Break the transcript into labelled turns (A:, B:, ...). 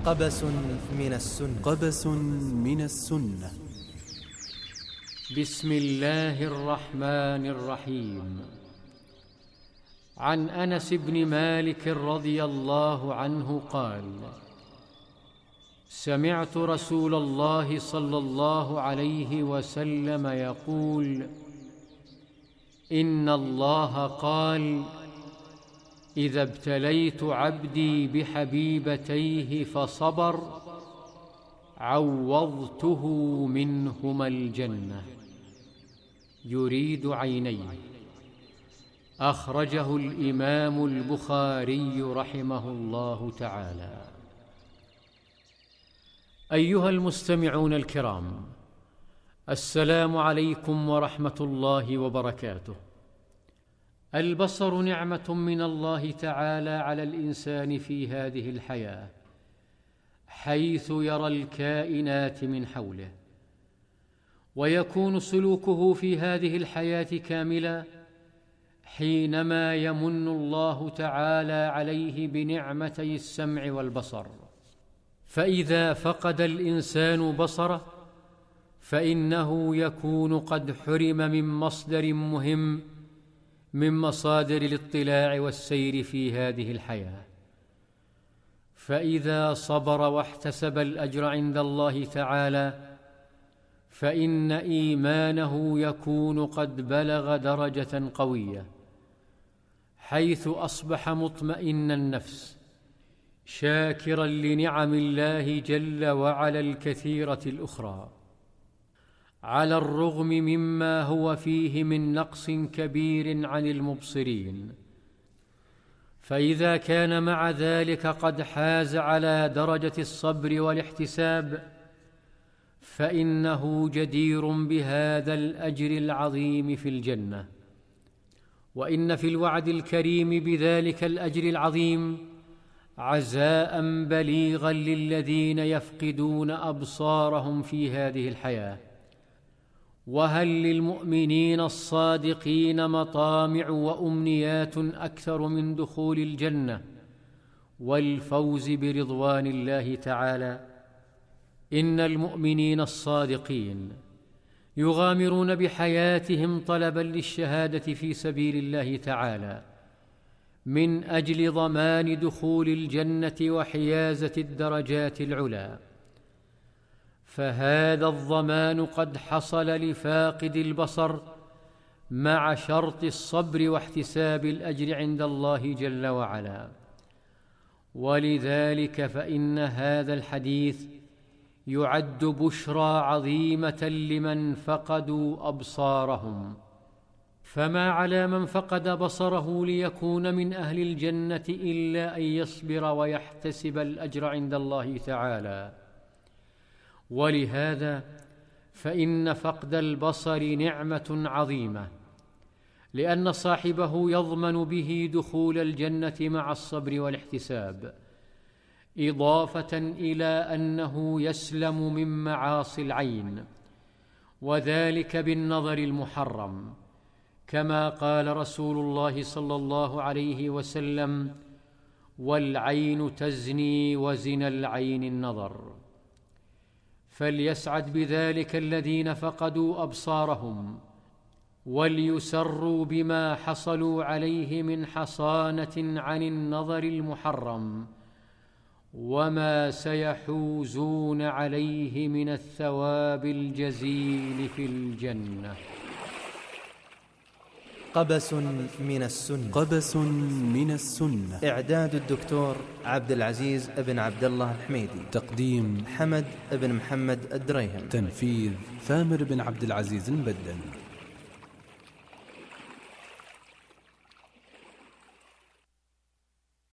A: قبس من السنة.
B: قبس من السنة.
C: بسم الله الرحمن الرحيم. عن أنس بن مالك رضي الله عنه قال: سمعت رسول الله صلى الله عليه وسلم يقول: إن الله قال: إذا ابتليت عبدي بحبيبتيه فصبر عوضته منهما الجنة. يريد عينيه. أخرجه الإمام البخاري رحمه الله تعالى. أيها المستمعون الكرام، السلام عليكم ورحمة الله وبركاته. البصر نعمة من الله تعالى على الإنسان في هذه الحياة، حيث يرى الكائنات من حوله، ويكون سلوكه في هذه الحياة كاملا حينما يمن الله تعالى عليه بنعمتي السمع والبصر. فإذا فقد الإنسان بصره فإنه يكون قد حرم من مصدر مهم من مصادر الاطلاع والسير في هذه الحياة. فإذا صبر واحتسب الأجر عند الله تعالى فإن إيمانه يكون قد بلغ درجة قوية، حيث أصبح مطمئن النفس شاكرا لنعم الله جل وعلا الكثيرة الأخرى، على الرغم مما هو فيه من نقص كبير عن المبصرين. فإذا كان مع ذلك قد حاز على درجة الصبر والاحتساب فإنه جدير بهذا الأجر العظيم في الجنة. وإن في الوعد الكريم بذلك الأجر العظيم عزاء بليغا للذين يفقدون أبصارهم في هذه الحياة. وهل للمؤمنين الصادقين مطامع وأمنيات أكثر من دخول الجنة والفوز برضوان الله تعالى؟ إن المؤمنين الصادقين يغامرون بحياتهم طلبا للشهادة في سبيل الله تعالى من أجل ضمان دخول الجنة وحيازة الدرجات العلى. فهذا الضمان قد حصل لفاقد البصر مع شرط الصبر واحتساب الأجر عند الله جل وعلا. ولذلك فإن هذا الحديث يعد بشرى عظيمة لمن فقدوا أبصارهم. فما على من فقد بصره ليكون من أهل الجنة إلا أن يصبر ويحتسب الأجر عند الله تعالى. ولهذا فإن فقد البصر نعمة عظيمة، لأن صاحبه يضمن به دخول الجنة مع الصبر والاحتساب، إضافة إلى أنه يسلم من معاصي العين، وذلك بالنظر المحرم، كما قال رسول الله صلى الله عليه وسلم: والعين تزني وزن العين النظر. فليسعد بذلك الذين فقدوا أبصارهم، وليسروا بما حصلوا عليه من حصانة عن النظر المحرم وما سيحوزون عليه من الثواب الجزيل في الجنة.
A: قبس من السنة.
B: قبس من السنة.
A: إعداد الدكتور عبد العزيز بن عبد الله الحميدي.
B: تقديم
A: حمد بن محمد الدريهم.
B: تنفيذ ثامر بن عبد العزيز البدن.